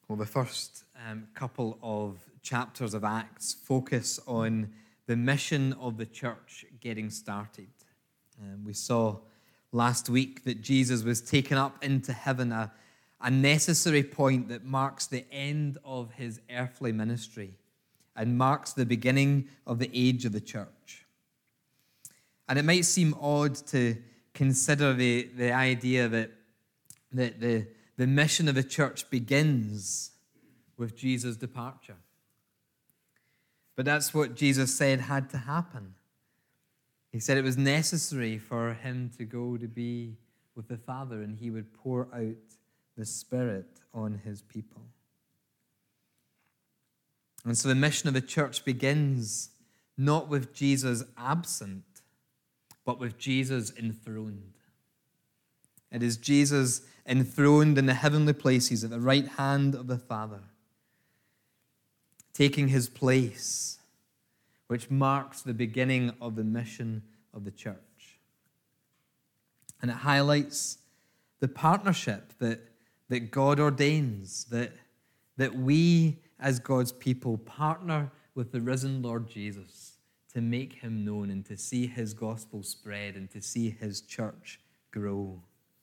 Well, the first couple of chapters of Acts focus on the mission of the church getting started. We saw last week that Jesus was taken up into heaven, a necessary point that marks the end of his earthly ministry and marks the beginning of the age of the church. And it might seem odd to consider the idea that the mission of the church begins with Jesus' departure. But that's what Jesus said had to happen. He said it was necessary for him to go to be with the Father, and he would pour out the Spirit on his people. And so the mission of the church begins not with Jesus absent, but with Jesus enthroned. It is Jesus enthroned in the heavenly places at the right hand of the Father, taking his place, which marks the beginning of the mission of the church. And it highlights the partnership that God ordains, that we as God's people partner with the risen Lord Jesus to make him known and to see his gospel spread and to see his church grow.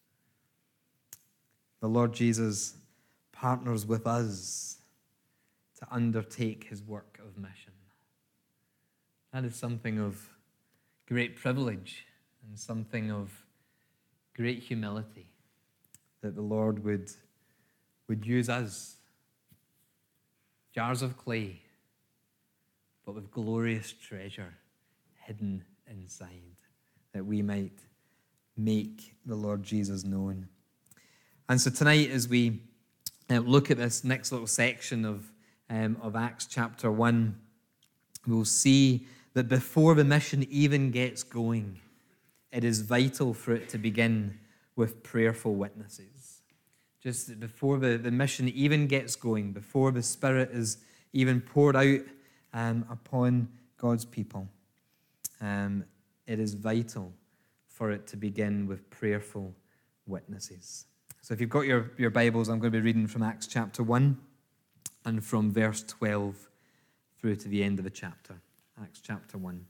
The Lord Jesus partners with us to undertake his work of mission. That is something of great privilege and something of great humility, that the Lord would use us, jars of clay, but with glorious treasure hidden inside, that we might make the Lord Jesus known. And so tonight, as we look at this next little section of Acts chapter 1, we'll see that before the mission even gets going, it is vital for it to begin with prayerful witnesses. Just before the mission even gets going, before the Spirit is even poured out upon God's people, it is vital for it to begin with prayerful witnesses. So if you've got your Bibles, I'm going to be reading from Acts chapter 1 and from verse 12 through to the end of the chapter. Acts chapter 1.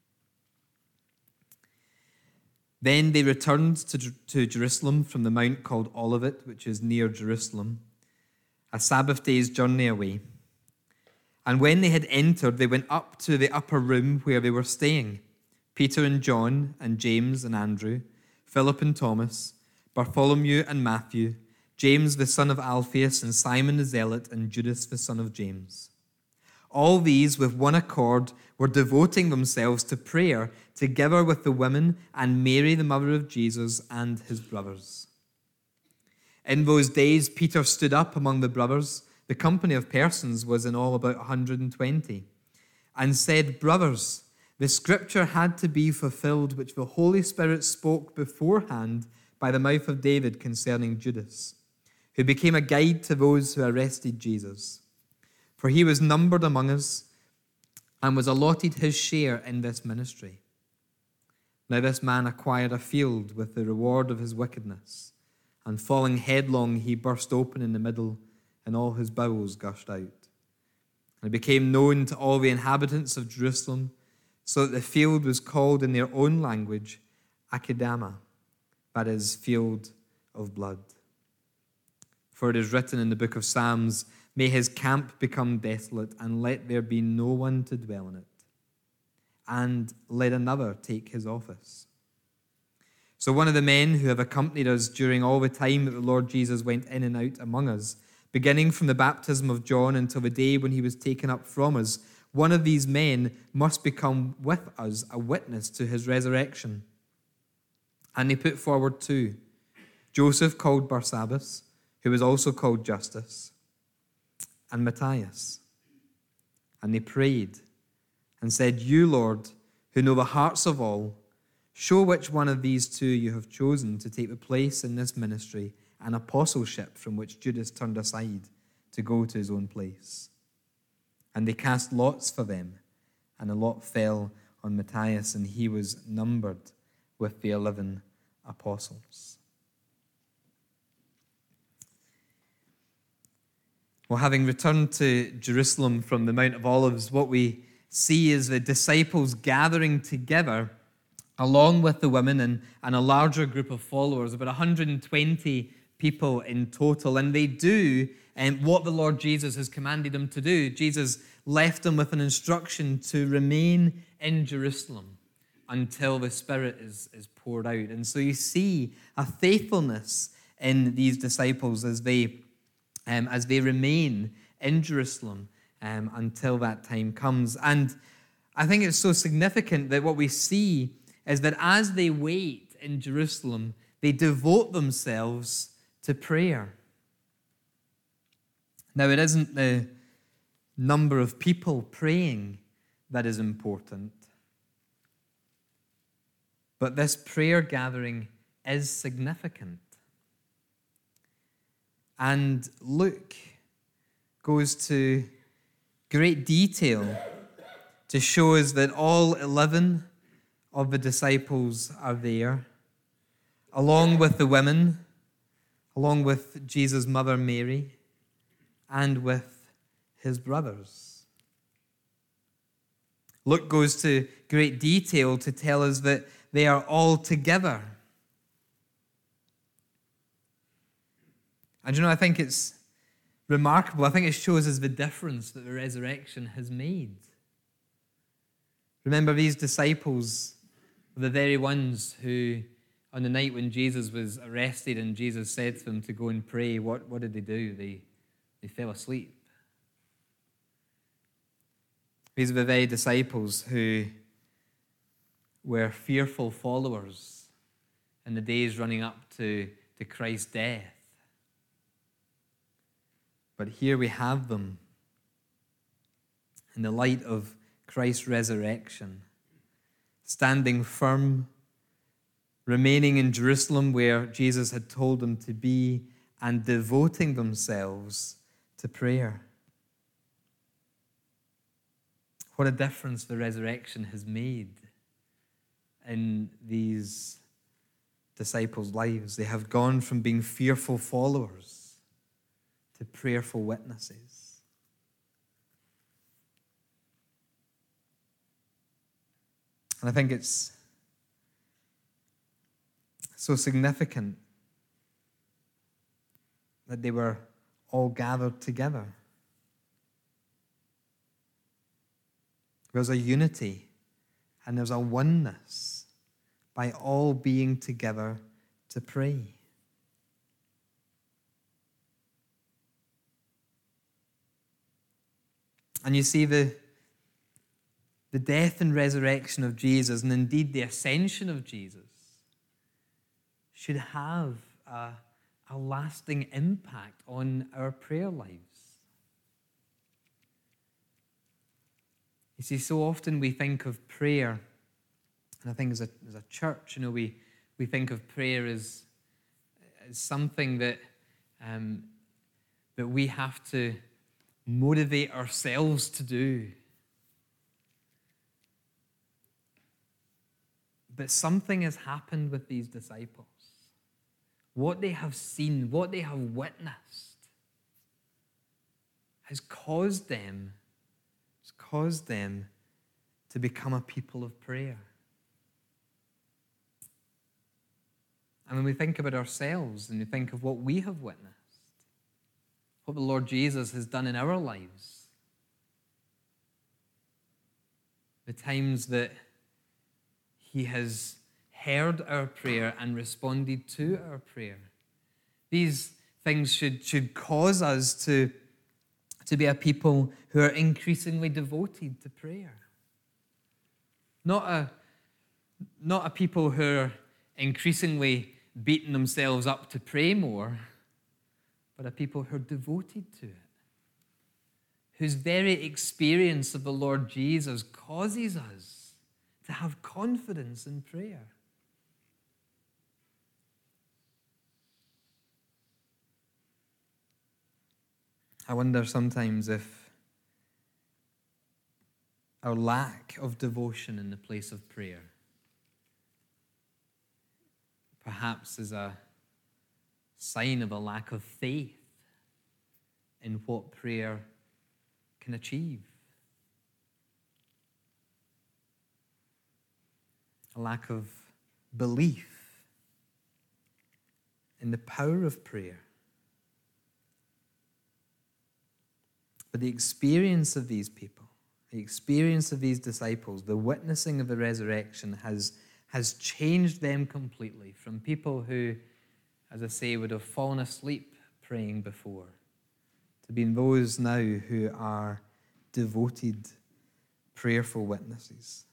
Then they returned to Jerusalem from the mount called Olivet, which is near Jerusalem, a Sabbath day's journey away. And when they had entered, they went up to the upper room where they were staying. Peter and John and James and Andrew, Philip and Thomas, Bartholomew and Matthew, James the son of Alphaeus and Simon the Zealot and Judas the son of James. All these with one accord were devoting themselves to prayer together with the women and Mary the mother of Jesus and his brothers. In those days Peter stood up among the brothers, the company of persons was in all about 120, and said, "Brothers, the scripture had to be fulfilled which the Holy Spirit spoke beforehand by the mouth of David concerning Judas, who became a guide to those who arrested Jesus. For he was numbered among us and was allotted his share in this ministry. Now this man acquired a field with the reward of his wickedness, and falling headlong he burst open in the middle, and all his bowels gushed out. And it became known to all the inhabitants of Jerusalem, so that the field was called in their own language Akeldama, that is, field of blood. For it is written in the book of Psalms, may his camp become desolate, and let there be no one to dwell in it. And let another take his office. So one of the men who have accompanied us during all the time that the Lord Jesus went in and out among us, beginning from the baptism of John until the day when he was taken up from us, one of these men must become with us a witness to his resurrection. And they put forward two, Joseph called Barsabbas, who was also called Justus, and Matthias. And they prayed and said, You, Lord, who know the hearts of all, show which one of these two you have chosen to take the place in this ministry and apostleship from which Judas turned aside to go to his own place. And they cast lots for them, and a lot fell on Matthias, and he was numbered with the 11 apostles. Well, having returned to Jerusalem from the Mount of Olives, what we see is the disciples gathering together along with the women and a larger group of followers, about 120 people in total. And they do what the Lord Jesus has commanded them to do. Jesus left them with an instruction to remain in Jerusalem until the Spirit is poured out. And so you see a faithfulness in these disciples as they remain in Jerusalem until that time comes. And I think it's so significant that what we see is that as they wait in Jerusalem, they devote themselves to prayer. Now, it isn't the number of people praying that is important, but this prayer gathering is significant. And Luke goes to great detail to show us that all 11 of the disciples are there, along with the women, along with Jesus' mother Mary, and with his brothers. Luke goes to great detail to tell us that they are all together. And I think it's remarkable. I think it shows us the difference that the resurrection has made. Remember, these disciples were the very ones who, on the night when Jesus was arrested and Jesus said to them to go and pray, what did they do? They fell asleep. These are the very disciples who were fearful followers in the days running up to Christ's death. But here we have them in the light of Christ's resurrection, standing firm, remaining in Jerusalem where Jesus had told them to be, and devoting themselves to prayer. What a difference the resurrection has made in these disciples' lives. They have gone from being fearful followers to prayerful witnesses. And I think it's so significant that they were all gathered together. There's a unity and there's a oneness by all being together to pray. And you see the death and resurrection of Jesus, and indeed the ascension of Jesus, should have a lasting impact on our prayer lives. You see, so often we think of prayer, and I think as a church, we think of prayer as something that we have to motivate ourselves to do. But something has happened with these disciples. What they have seen, what they have witnessed, has caused them to become a people of prayer. And when we think about ourselves and we think of what we have witnessed, what the Lord Jesus has done in our lives, the times that he has heard our prayer and responded to our prayer, these things should cause us to be a people who are increasingly devoted to prayer. Not a people who are increasingly beating themselves up to pray more, but a people who are devoted to it, whose very experience of the Lord Jesus causes us to have confidence in prayer. I wonder sometimes if our lack of devotion in the place of prayer perhaps is a sign of a lack of faith in what prayer can achieve. A lack of belief in the power of prayer. But the experience of these people, the experience of these disciples, the witnessing of the resurrection has changed them completely from people who, as I say, would have fallen asleep praying before, to being those now who are devoted, prayerful witnesses.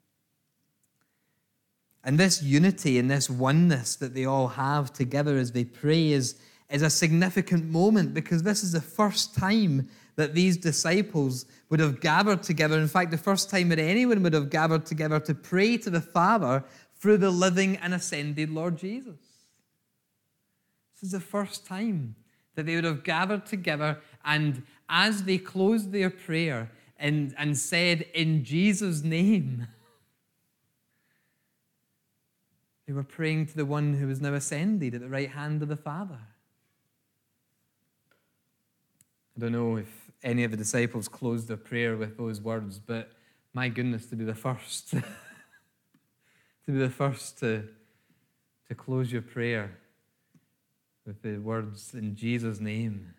And this unity and this oneness that they all have together as they pray is a significant moment, because this is the first time that these disciples would have gathered together. In fact, the first time that anyone would have gathered together to pray to the Father through the living and ascended Lord Jesus. This is the first time that they would have gathered together, and as they closed their prayer and said, "In Jesus' name," they were praying to the one who was now ascended at the right hand of the Father. I don't know if any of the disciples closed their prayer with those words, but my goodness, to be the first, to be the first to close your prayer with the words, "In Jesus' name,"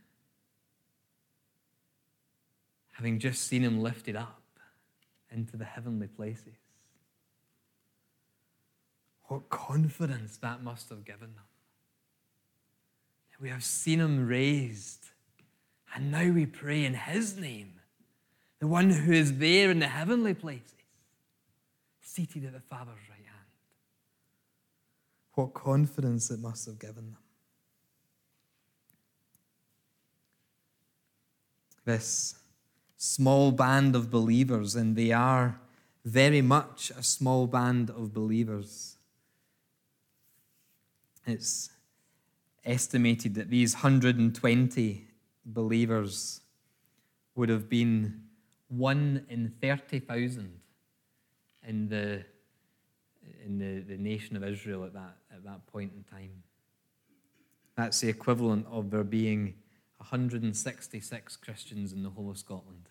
having just seen him lifted up into the heavenly places. What confidence that must have given them. We have seen him raised, and now we pray in his name, the one who is there in the heavenly places, seated at the Father's right hand. What confidence it must have given them. This small band of believers, and they are very much a small band of believers. It's estimated that these 120 believers would have been 1 in 30,000 in the nation of Israel at that point in time. That's the equivalent of there being 166 Christians in the whole of Scotland,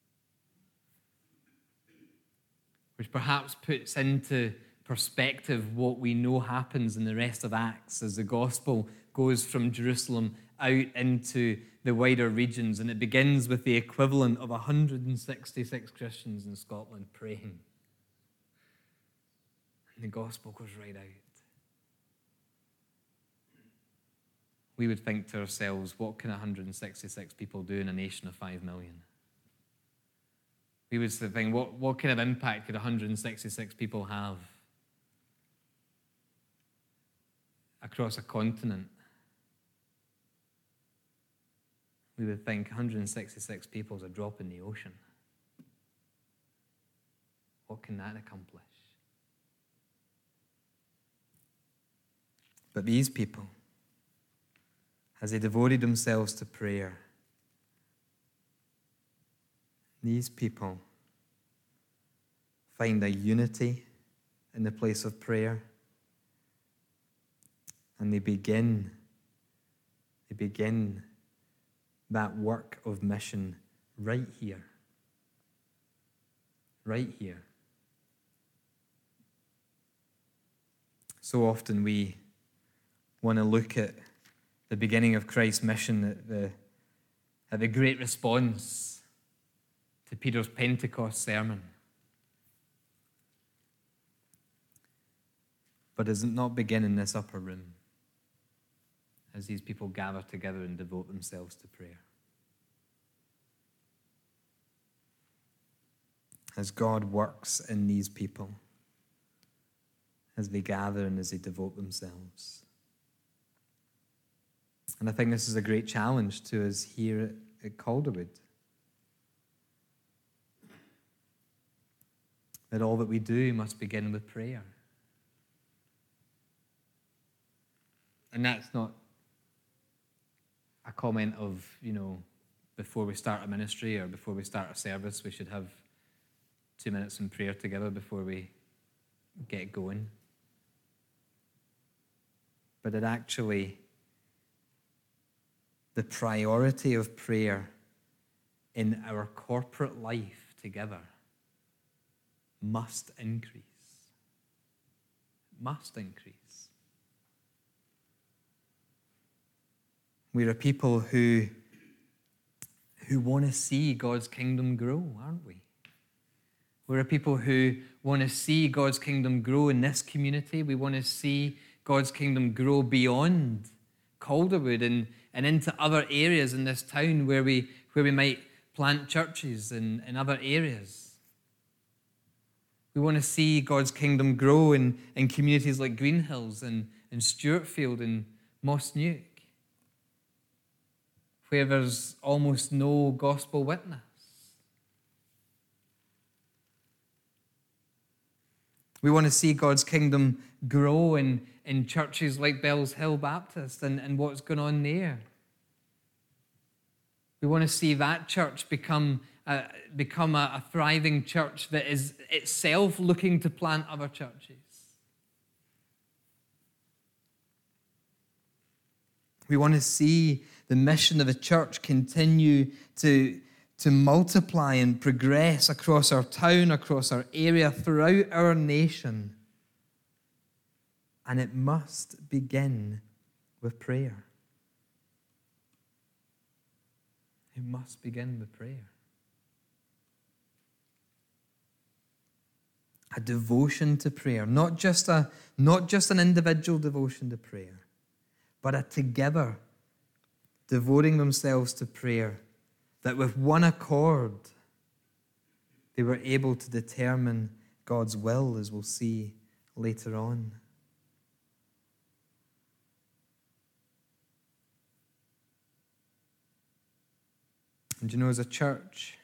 which perhaps puts into perspective what we know happens in the rest of Acts as the gospel goes from Jerusalem out into the wider regions, and it begins with the equivalent of 166 Christians in Scotland praying. And the gospel goes right out. We would think to ourselves, what can 166 people do in a nation of 5 million? We would think, what kind of impact could 166 people have across a continent? We would think 166 people is a drop in the ocean. What can that accomplish? But these people, as they devoted themselves to prayer, these people find a unity in the place of prayer, and they begin that work of mission right here. Right here. So often we want to look at the beginning of Christ's mission, at the great response to Peter's Pentecost sermon. But does it not begin in this upper room as these people gather together and devote themselves to prayer? As God works in these people, as they gather and as they devote themselves. And I think this is a great challenge to us here at Calderwood. That all that we do must begin with prayer. And that's not a comment of, before we start a ministry or before we start a service, we should have 2 minutes in prayer together before we get going. But it actually the priority of prayer in our corporate life together must increase. Must increase. We're a people who want to see God's kingdom grow, aren't we? We're a people who want to see God's kingdom grow in this community. We want to see God's kingdom grow beyond Calderwood and into other areas in this town where we might plant churches in other areas. We want to see God's kingdom grow in communities like Greenhills and Stewartfield and Mossneuk, where there's almost no gospel witness. We want to see God's kingdom grow in churches like Bells Hill Baptist and what's going on there. We want to see that church become a thriving church that is itself looking to plant other churches. We want to see the mission of the church continue to multiply and progress across our town, across our area, throughout our nation. And it must begin with prayer. It must begin with prayer. A devotion to prayer, not just an individual devotion to prayer, but a together devoting themselves to prayer, that with one accord they were able to determine God's will, as we'll see later on. And you know, as a church,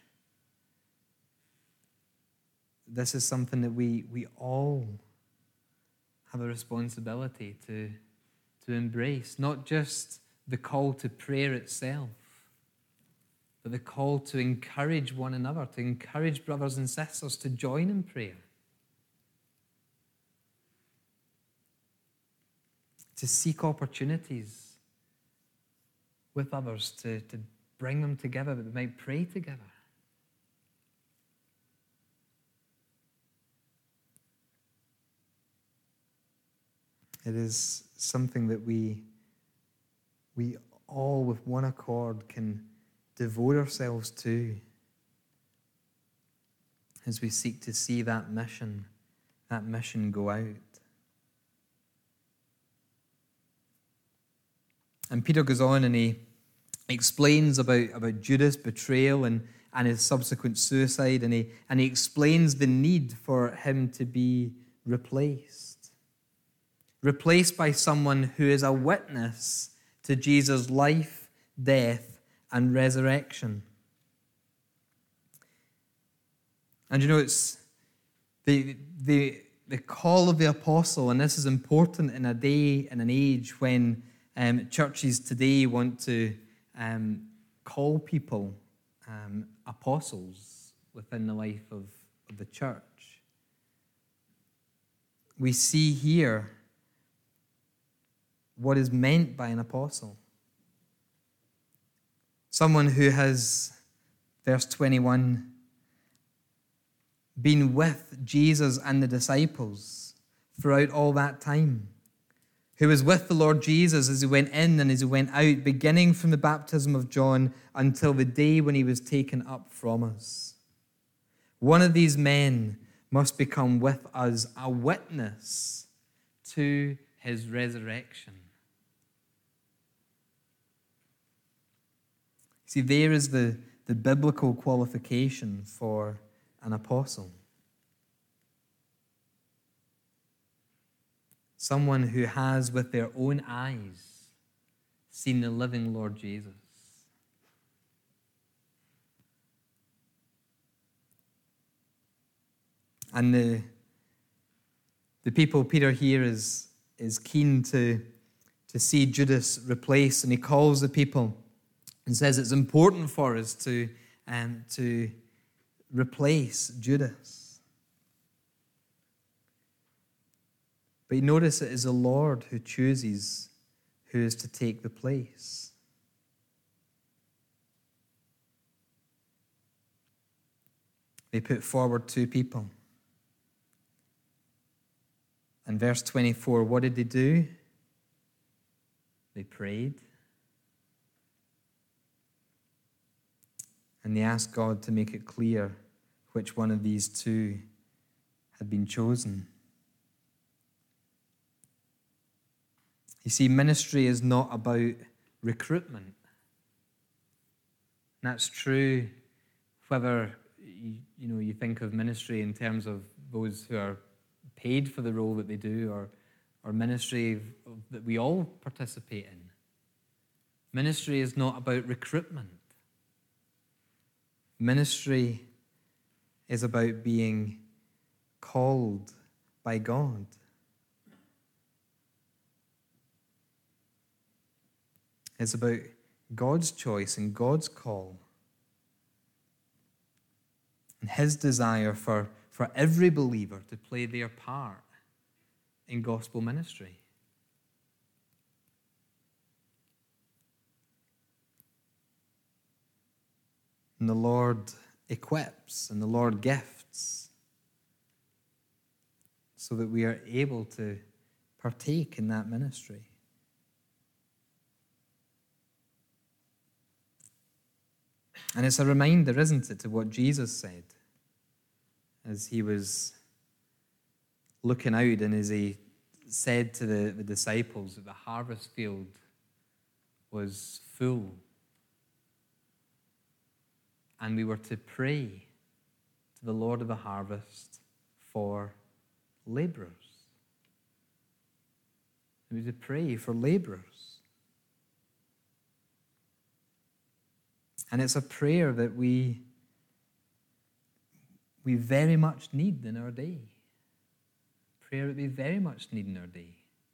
this is something that we all have a responsibility to embrace. Not just the call to prayer itself, but the call to encourage one another, to encourage brothers and sisters to join in prayer. To seek opportunities with others, to bring them together that they might pray together. It is something that we all with one accord can devote ourselves to as we seek to see that mission go out. And Peter goes on and he explains about Judas' betrayal and his subsequent suicide, and he explains the need for him to be replaced by someone who is a witness to Jesus' life, death, and resurrection. And you know, it's the call of the apostle, and this is important in a day and an age when churches today want to call people apostles within the life of the church. We see here what is meant by an apostle. Someone who has, verse 21, been with Jesus and the disciples throughout all that time, who was with the Lord Jesus as he went in and as he went out, beginning from the baptism of John until the day when he was taken up from us. One of these men must become with us a witness to his resurrection. See, there is the biblical qualification for an apostle. Someone who has with their own eyes seen the living Lord Jesus. And the people Peter here is keen to see Judas replaced, and he calls the people and says it's important for us to replace Judas. But you notice it is the Lord who chooses who is to take the place. They put forward two people. And verse 24, what did they do? They prayed. And they asked God to make it clear which one of these two had been chosen. You see, ministry is not about recruitment. And that's true whether you think of ministry in terms of those who are paid for the role that they do, or ministry that we all participate in. Ministry is not about recruitment. Ministry is about being called by God. It's about God's choice and God's call. And his desire for every believer to play their part in gospel ministry. And the Lord equips and the Lord gifts so that we are able to partake in that ministry. And it's a reminder, isn't it, to what Jesus said as he was looking out and as he said to the disciples that the harvest field was full. And we were to pray to the Lord of the harvest for laborers. We were to pray for laborers. And it's a prayer that we very much need in our day. Prayer that we very much need in our day.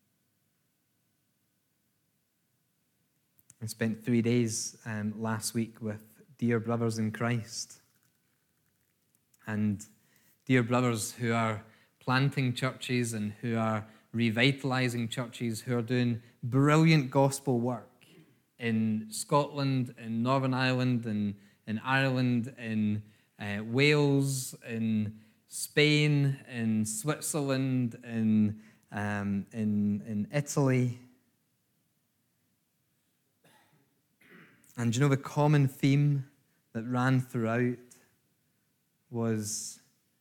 I spent 3 days last week with dear brothers in Christ. And dear brothers who are planting churches and who are revitalizing churches, who are doing brilliant gospel work in Scotland, in Northern Ireland, in Ireland, in Wales, in Spain, in Switzerland, in Italy. And you know, the common theme that ran throughout was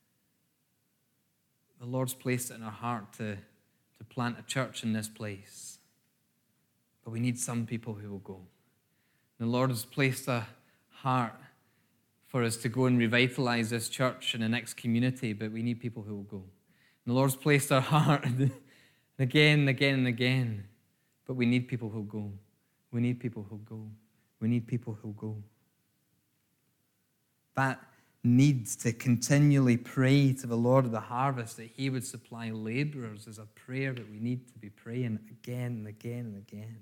the Lord's placed it in our heart to plant a church in this place. But we need some people who will go. The Lord has placed a heart for us to go and revitalize this church in the next community, but we need people who will go. And the Lord's placed our heart again and again and again, but we need people who go. We need people who go. We need people who go. That needs to continually pray to the Lord of the harvest that he would supply laborers is a prayer that we need to be praying again and again and again.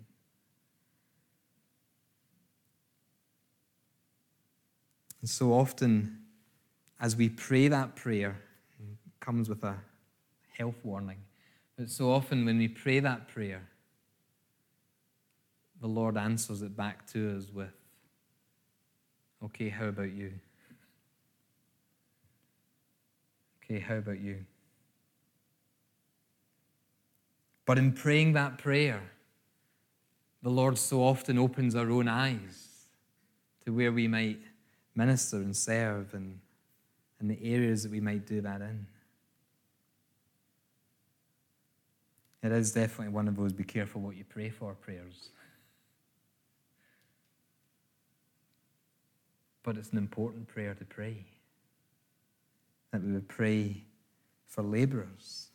And so often, as we pray that prayer, it comes with a health warning, but so often when we pray that prayer, the Lord answers it back to us with, okay, how about you? Okay, how about you? But in praying that prayer, the Lord so often opens our own eyes to where we might minister and serve and the areas that we might do that in. It is definitely one of those be careful what you pray for prayers. But it's an important prayer to pray. That we would pray for laborers.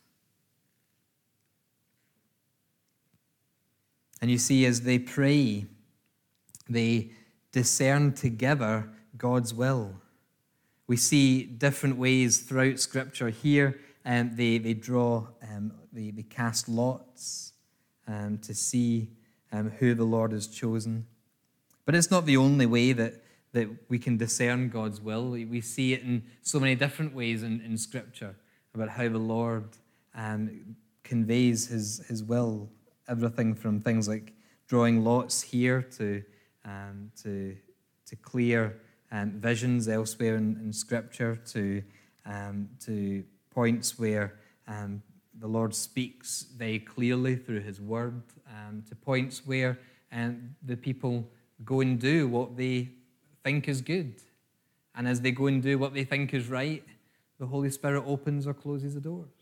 And you see, as they pray, they discern together God's will. We see different ways throughout Scripture here, and they draw, they cast lots to see who the Lord has chosen. But it's not the only way that we can discern God's will. We see it in so many different ways in Scripture about how the Lord conveys his will. Everything from things like drawing lots here to clear visions elsewhere in Scripture to points where the Lord speaks very clearly through his word, to points where the people go and do what they think is good. And as they go and do what they think is right, the Holy Spirit opens or closes the doors.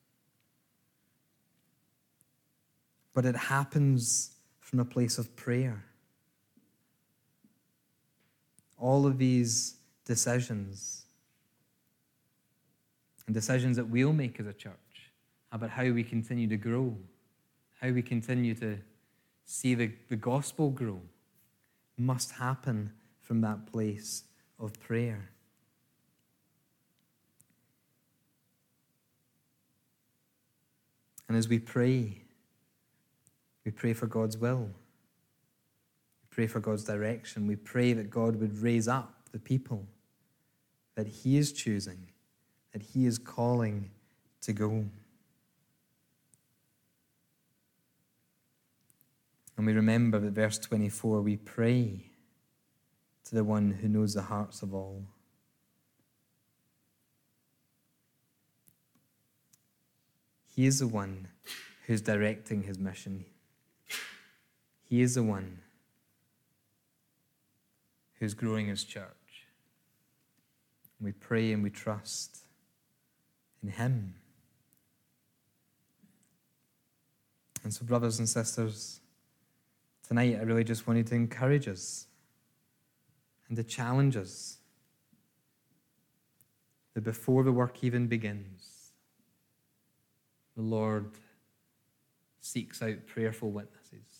But it happens from a place of prayer. All of these decisions, and decisions that we'll make as a church about how we continue to grow, how we continue to see the gospel grow, must happen from that place of prayer. And as we pray for God's will. We pray for God's direction. We pray that God would raise up the people that he is choosing, that he is calling to go. And we remember that verse 24, we pray to the one who knows the hearts of all. He is the one who's directing his mission. He is the one who's growing his church. We pray and we trust in him. And so, brothers and sisters, tonight I really just wanted to encourage us and to challenge us that before the work even begins, the Lord seeks out prayerful witnesses.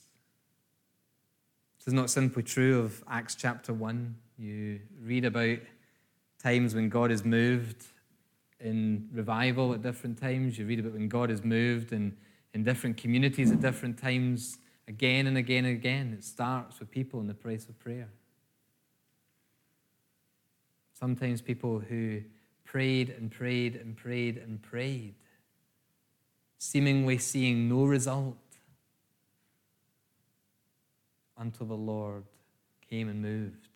This is not simply true of Acts chapter 1. You read about times when God has moved in revival at different times. You read about when God has moved in different communities at different times, again and again and again. It starts with people in the place of prayer. Sometimes people who prayed and prayed and prayed and prayed, seemingly seeing no result, until the Lord came and moved.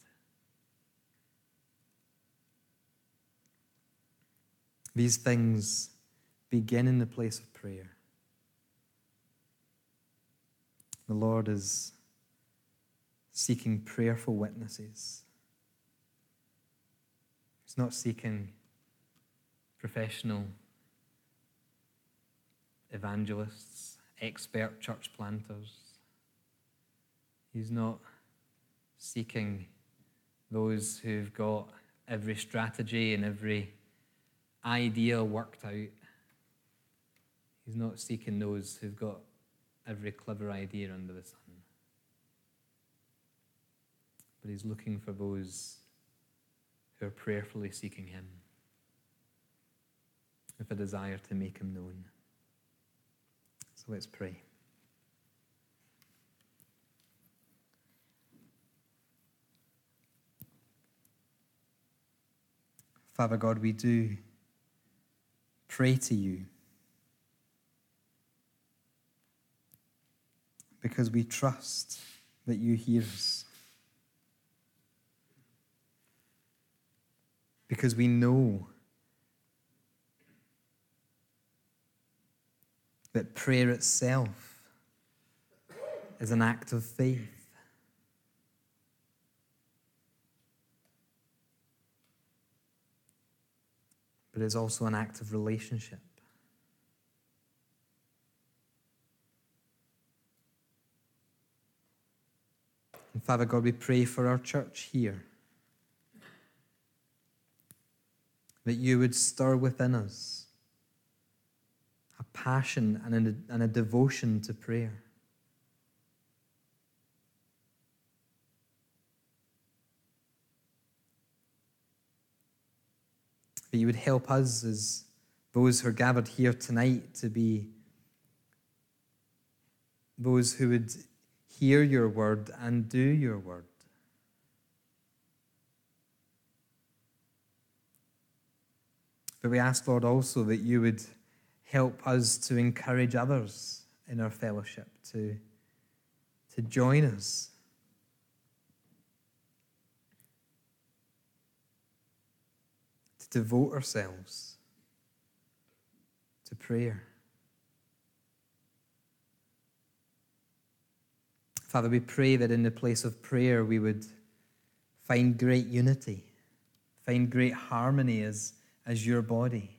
These things begin in the place of prayer. The Lord is seeking prayerful witnesses. He's not seeking professional evangelists, expert church planters. He's not seeking those who've got every strategy and every idea worked out. He's not seeking those who've got every clever idea under the sun. But he's looking for those who are prayerfully seeking him with a desire to make him known. So let's pray. Father God, we do pray to you because we trust that you hear us. Because we know that prayer itself is an act of faith. But it's also an act of relationship. And Father God, we pray for our church here, that you would stir within us a passion and a devotion to prayer. That you would help us as those who are gathered here tonight to be those who would hear your word and do your word. But we ask, Lord, also that you would help us to encourage others in our fellowship to join us. devote ourselves to prayer. Father, we pray that in the place of prayer we would find great unity, find great harmony as your body.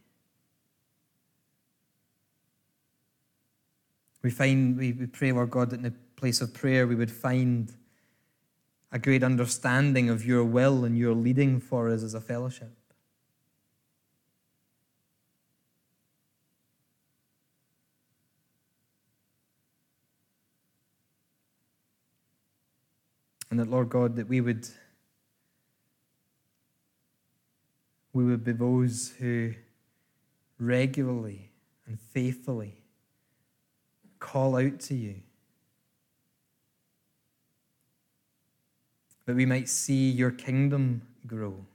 We pray, Lord God, that in the place of prayer we would find a great understanding of your will and your leading for us as a fellowship. And that, Lord God, that we would be those who regularly and faithfully call out to you, that we might see your kingdom grow.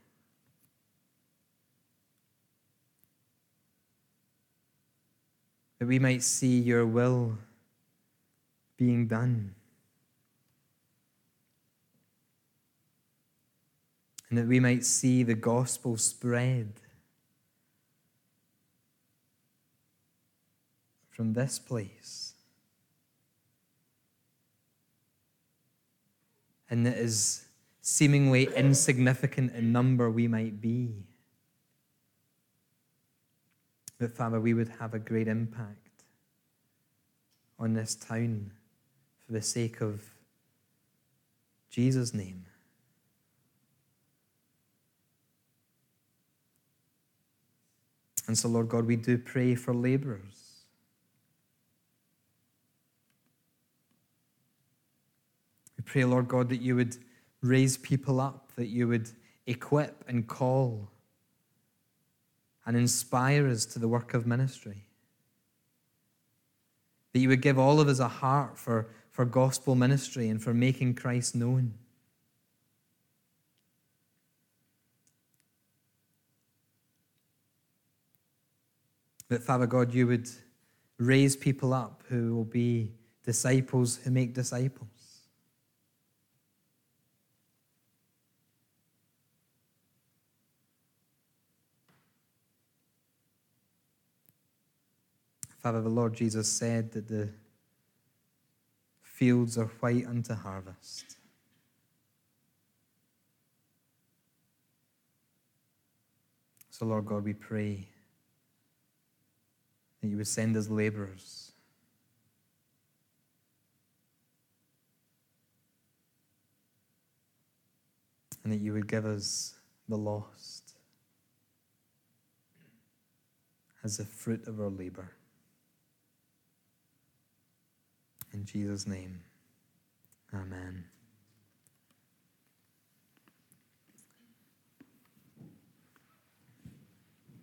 That we might see your will being done. And that we might see the gospel spread from this place. And that as seemingly insignificant in number we might be, that, Father, we would have a great impact on this town for the sake of Jesus' name. And so, Lord God, we do pray for laborers. We pray, Lord God, that you would raise people up, that you would equip and call and inspire us to the work of ministry. That you would give all of us a heart for gospel ministry and for making Christ known. That, Father God, you would raise people up who will be disciples who make disciples. Father, the Lord Jesus said that the fields are white unto harvest. So, Lord God, we pray that you would send us laborers. And that you would give us the lost as the fruit of our labor. In Jesus' name, amen.